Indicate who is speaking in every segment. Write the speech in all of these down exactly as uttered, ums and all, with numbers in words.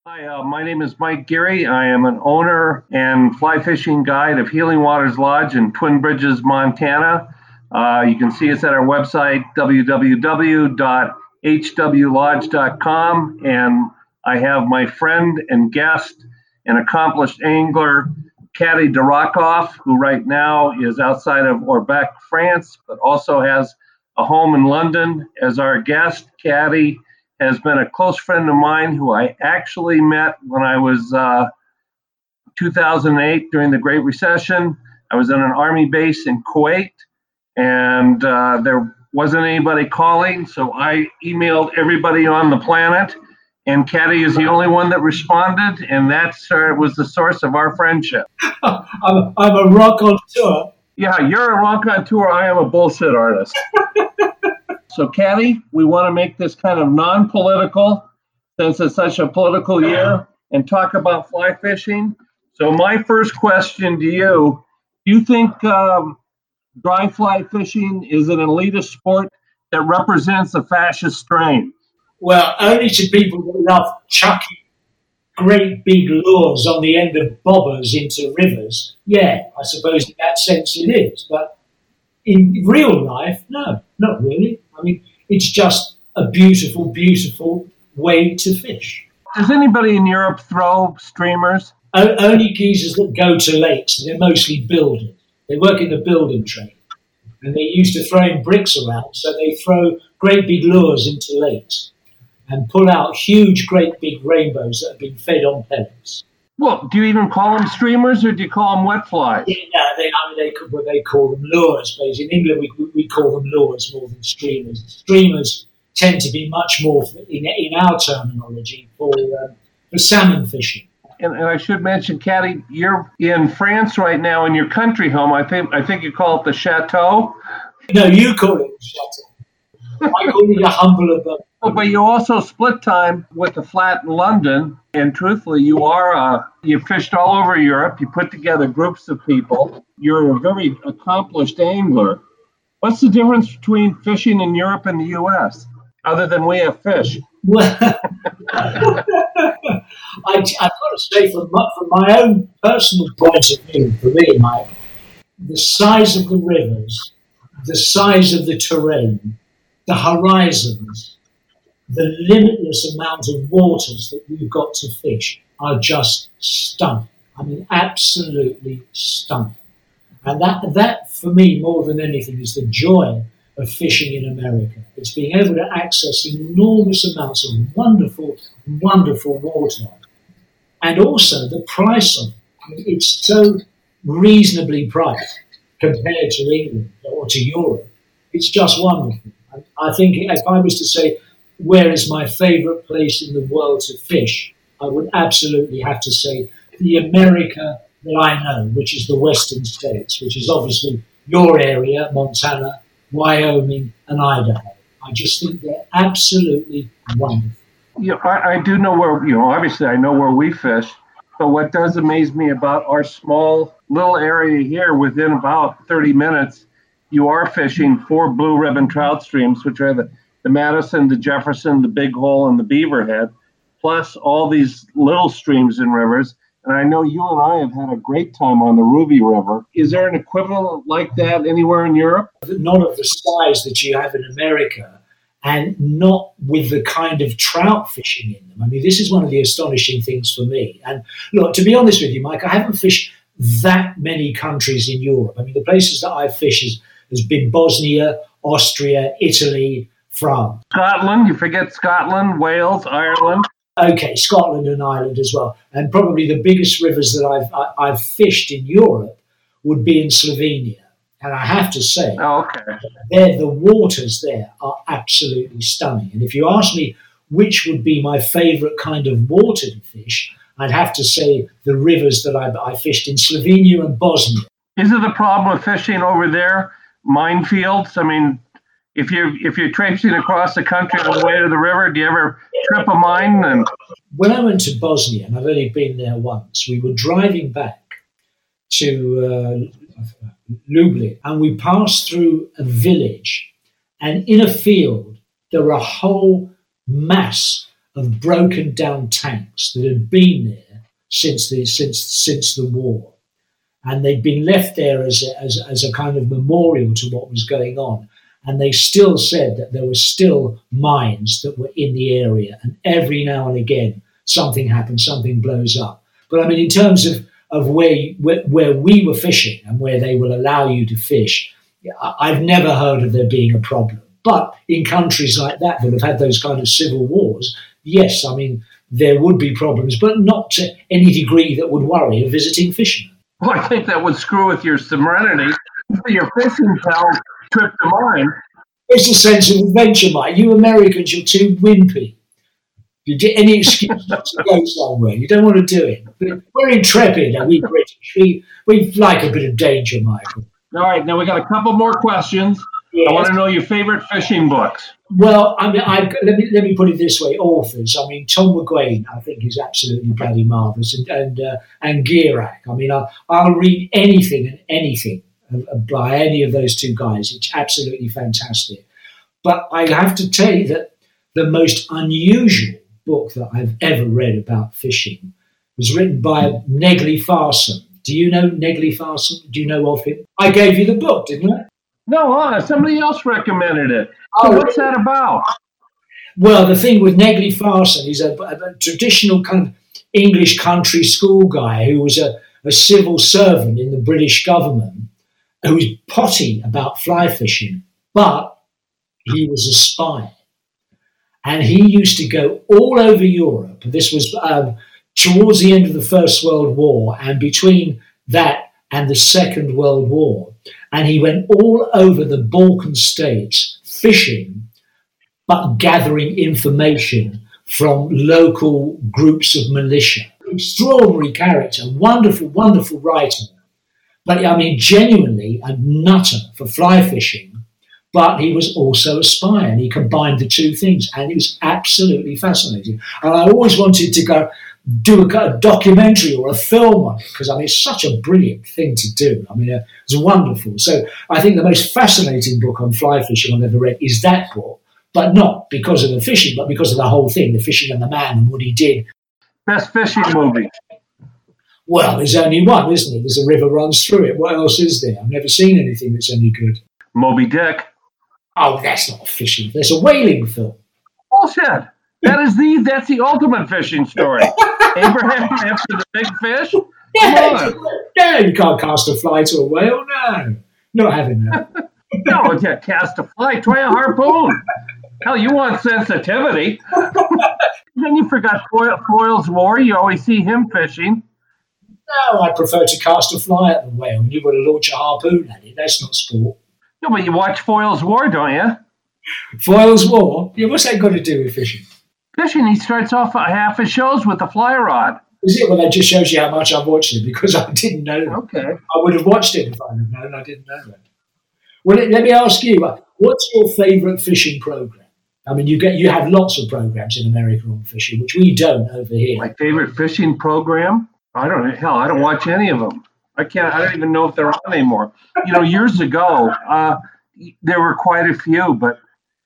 Speaker 1: Hi, uh, my name is Mike Geary. I am an owner and fly fishing guide of Healing Waters Lodge in Twin Bridges, Montana. Uh, you can see us at our website, w w w dot h w lodge dot com. And I have my friend and guest and accomplished angler, Caddy Durakoff, who right now is outside of Orbec, France, but also has a home in London as our guest. Caddy has been a close friend of mine who I actually met when I was uh, two thousand eight during the Great Recession. I was in an army base in Kuwait, and uh, there wasn't anybody calling, so I emailed everybody on the planet, and Caddy is the only one that responded, and that uh, was the source of our friendship.
Speaker 2: I'm, I'm a rock on tour.
Speaker 1: Yeah, you're a rock on tour. I am a bullshit artist. So, Caddy, we want to make this kind of non-political, since it's such a political year, and talk about fly fishing. So my first question to you, do you think um, dry fly fishing is an elitist sport that represents a fascist strain?
Speaker 2: Well, only to people that love chucking great big lures on the end of bobbers into rivers. Yeah, I suppose in that sense it is. But in real life, no, not really. I mean, it's just a beautiful, beautiful way to fish.
Speaker 1: Does anybody in Europe throw streamers?
Speaker 2: O- only geezers that go to lakes. They're mostly builders. They work in the building trade. And they're used to throwing bricks around, so they throw great big lures into lakes and pull out huge, great big rainbows that have been fed on pellets.
Speaker 1: Well, do you even call them streamers, or do you call them wet flies?
Speaker 2: Yeah, no, they, I mean, they, well, they call them lures. But in England, we, we call them lures more than streamers. Streamers tend to be much more, in, in our terminology, for, um, for salmon fishing.
Speaker 1: And, and I should mention, Caddy, you're in France right now in your country home. I think I think you call it the Chateau.
Speaker 2: No, you call it the Chateau. I call it a humble abode.
Speaker 1: Oh, but you also split time with the flat in London, and truthfully, you are uh, you fished all over Europe. You put together groups of people. You're a very accomplished angler. What's the difference between fishing in Europe and the U S, other than we have fish?
Speaker 2: Well, I, I've got to say, from my, from my own personal point of view, for me, Mike, the size of the rivers, the size of the terrain, the horizons, the limitless amount of waters that you've got to fish are just stunning. I mean, absolutely stunning. And that, that for me, more than anything, is the joy of fishing in America. It's being able to access enormous amounts of wonderful, wonderful water. And also the price of it. I mean, it's so reasonably priced compared to England or to Europe. It's just wonderful. I think if I was to say, where is my favourite place in the world to fish, I would absolutely have to say the America that I know, which is the Western States, which is obviously your area, Montana, Wyoming, and Idaho. I just think they're absolutely wonderful.
Speaker 1: Yeah, I, I do know where, you know, obviously I know where we fish, but what does amaze me about our small little area here, within about thirty minutes, you are fishing four blue ribbon trout streams, which are the, the Madison, the Jefferson, the Big Hole, and the Beaverhead, plus all these little streams and rivers. And I know you and I have had a great time on the Ruby River. Is there an equivalent like that anywhere in Europe?
Speaker 2: Not of the size that you have in America, and not with the kind of trout fishing in them. I mean, this is one of the astonishing things for me. And look, to be honest with you, Mike, I haven't fished that many countries in Europe. I mean, the places that I've fished is, has been Bosnia, Austria, Italy, France.
Speaker 1: Scotland, you forget Scotland, Wales, Ireland.
Speaker 2: Okay, Scotland and Ireland as well. And probably the biggest rivers that I've I, I've fished in Europe would be in Slovenia. And I have to say,
Speaker 1: oh, okay.
Speaker 2: there, the waters there are absolutely stunning. And if you ask me which would be my favourite kind of water to fish, I'd have to say the rivers that I, I fished in Slovenia and Bosnia.
Speaker 1: Is it a problem with fishing over there? Minefields? I mean, if you're, if you're traipsing across the country on the way to the river, do you ever trip a mine? And
Speaker 2: when I went to Bosnia, and I've only been there once, we were driving back to uh, Lublin, and we passed through a village, and in a field there were a whole mass of broken down tanks that had been there since the since since the war, and they'd been left there as a, as as a kind of memorial to what was going on. And they still said that there were still mines that were in the area, and every now and again something happens, something blows up. But I mean, in terms of of where where, where we were fishing and where they will allow you to fish, I've never heard of there being a problem. But in countries like that that have had those kind of civil wars, yes, I mean, there would be problems, but not to any degree that would worry a visiting fisherman.
Speaker 1: Well, I think that would screw with your serenity. Your fishing pal trip to mine.
Speaker 2: It's a sense of adventure, Mike. You Americans, you're too wimpy. You get any excuse not to go somewhere. You don't want to do it. But we're intrepid, and we British. We, we like a bit of danger, Michael.
Speaker 1: All right, now we got a couple more questions. Yes. I want to know your favorite fishing books.
Speaker 2: Well, I mean, I've, let me let me put it this way: authors. I mean, Tom McGuane, I think, is absolutely bloody marvelous, and and uh, and Gierak. I mean, I'll, I'll read anything and anything by any of those two guys. It's absolutely fantastic. But I have to tell you that the most unusual book that I've ever read about fishing was written by Negley Farson. Do you know Negley Farson? Do you know of him? I gave you the book, didn't I?
Speaker 1: No, uh, somebody else recommended it. So oh, what's that about?
Speaker 2: Well, the thing with Negley Farson, he's a, a, a traditional kind of English country school guy who was a, a civil servant in the British government, who was potty about fly fishing, but he was a spy. And he used to go all over Europe. This was um, towards the end of the First World War and between that and the Second World War. And he went all over the Balkan states fishing, but gathering information from local groups of militia. Extraordinary character, wonderful, wonderful writer. But I mean, genuinely a nutter for fly fishing, but he was also a spy, and he combined the two things, and it was absolutely fascinating. And I always wanted to go do a, a documentary or a film on it, because I mean, it's such a brilliant thing to do. I mean, uh, it's wonderful. So I think the most fascinating book on fly fishing I've ever read is that book, but not because of the fishing, but because of the whole thing, the fishing and the man and what he did.
Speaker 1: Best fishing movie?
Speaker 2: Well, there's only one, isn't it? There's a river runs through it. What else is there? I've never seen anything that's any good.
Speaker 1: Moby Dick.
Speaker 2: Oh, that's not fishing. There's a whaling film.
Speaker 1: Bullshit. That is the that's the ultimate fishing story. Abraham after the big fish.
Speaker 2: Yeah, no, you can't cast a fly to a whale. No, not having that.
Speaker 1: No, you can't cast a fly. Try a harpoon. Hell, you want sensitivity. Then you forgot Foyle, Foyle's War. You always see him fishing.
Speaker 2: No, I prefer to cast a fly at the whale. You've got to launch a harpoon at it. That's not sport.
Speaker 1: No, but you watch Foyle's War, don't you?
Speaker 2: Foyle's War? Yeah, what's that got to do with fishing?
Speaker 1: Fishing, he starts off half his shows with a fly rod.
Speaker 2: Is it? Well, that just shows you how much I've watched it, because I didn't know that.
Speaker 1: Okay.
Speaker 2: I would have watched it if I'd have known. I didn't know that. Well, let me ask you, what's your favourite fishing program? I mean, you get you have lots of programs in America on fishing, which we don't over here.
Speaker 1: My favourite fishing program? I don't know. Hell, I don't watch any of them. I can't. I don't even know if they're on anymore. You know, years ago, uh, there were quite a few, but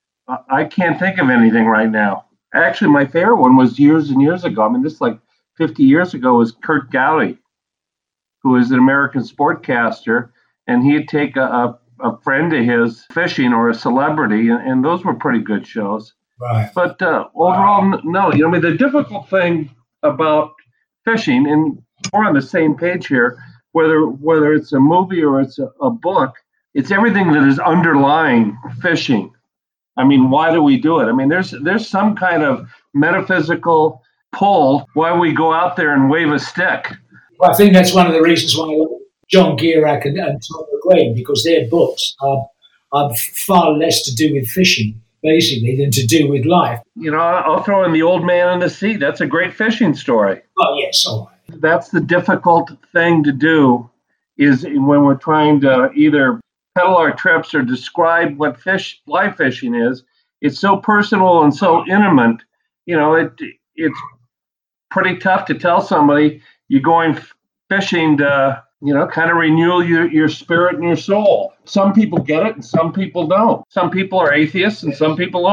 Speaker 1: I can't think of anything right now. Actually, my favorite one was years and years ago. I mean, this like fifty years ago was Kurt Gowdy, who was an American sportcaster, and he'd take a, a, a friend of his fishing or a celebrity, and, and those were pretty good shows.
Speaker 2: Right.
Speaker 1: But uh, overall, wow. no. You know, I mean, the difficult thing about fishing, and we're on the same page here, whether whether it's a movie or it's a, a book, it's everything that is underlying fishing. I mean, why do we do it? I mean, there's there's some kind of metaphysical pull why we go out there and wave a stick.
Speaker 2: Well, I think that's one of the reasons why I love John Gierak and, and Tom McGuane, because their books are, are far less to do with fishing, basically, than to do with life.
Speaker 1: You know, I'll throw in The Old Man in the Sea. That's a great fishing story.
Speaker 2: Oh, yes, all right.
Speaker 1: That's the difficult thing to do, is when we're trying to either pedal our trips or describe what fish fly fishing is. It's so personal and so intimate. You know, it it's pretty tough to tell somebody you're going fishing to, you know, kind of renew your, your spirit and your soul. Some people get it and some people don't. Some people are atheists and some people aren't.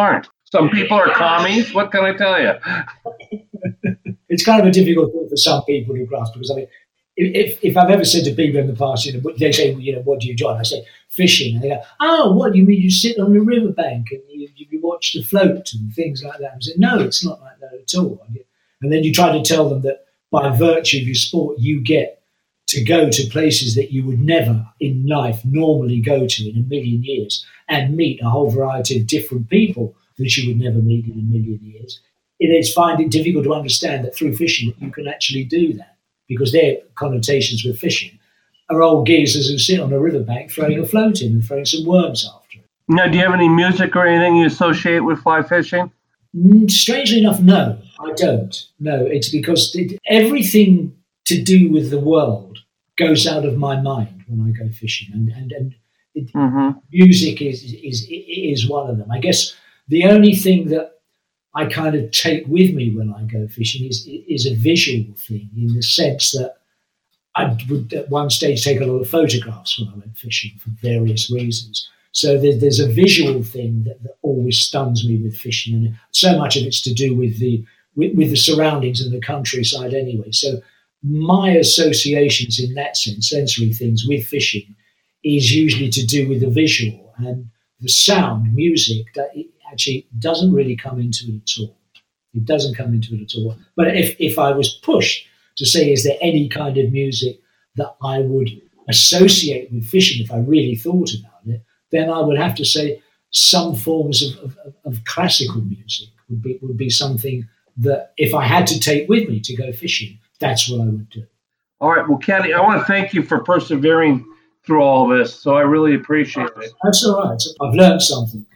Speaker 1: Some people are commies. What can I tell you?
Speaker 2: It's kind of a difficult thing for some people to grasp, because I mean, if if I've ever said to people in the past, you know, they say, you know, what do you enjoy? I say fishing, and they go, oh, what do you mean? You sit on the riverbank and you, you watch the float and things like that. I say, no, it's not like that at all. And then you try to tell them that by virtue of your sport, you get to go to places that you would never in life normally go to in a million years, and meet a whole variety of different people that you would never meet in a million years. It is finding it difficult to understand that through fishing you can actually do that, because their connotations with fishing are old geezers who sit on a riverbank throwing a float in and throwing some worms after it.
Speaker 1: Now, do you have any music or anything you associate with fly fishing?
Speaker 2: Strangely enough, no, I don't. No, it's because it, everything to do with the world goes out of my mind when I go fishing, and and, and it, mm-hmm. music is, is is one of them. I guess the only thing that I kind of take with me when I go fishing is is a visual thing, in the sense that I would at one stage take a lot of photographs when I went fishing for various reasons. So there, there's a visual thing that, that always stuns me with fishing, and so much of it's to do with the with, with the surroundings and the countryside anyway. So my associations in that sense, sensory things with fishing, is usually to do with the visual and the sound, music, that it actually doesn't really come into it at all. It doesn't come into it at all. But if, if I was pushed to say, is there any kind of music that I would associate with fishing if I really thought about it, then I would have to say some forms of, of, of classical music would be would be something that if I had to take with me to go fishing, that's what I would do.
Speaker 1: All right. Well, Kenny, I want to thank you for persevering through all this. So I really appreciate it.
Speaker 2: That's all right. I've learned something.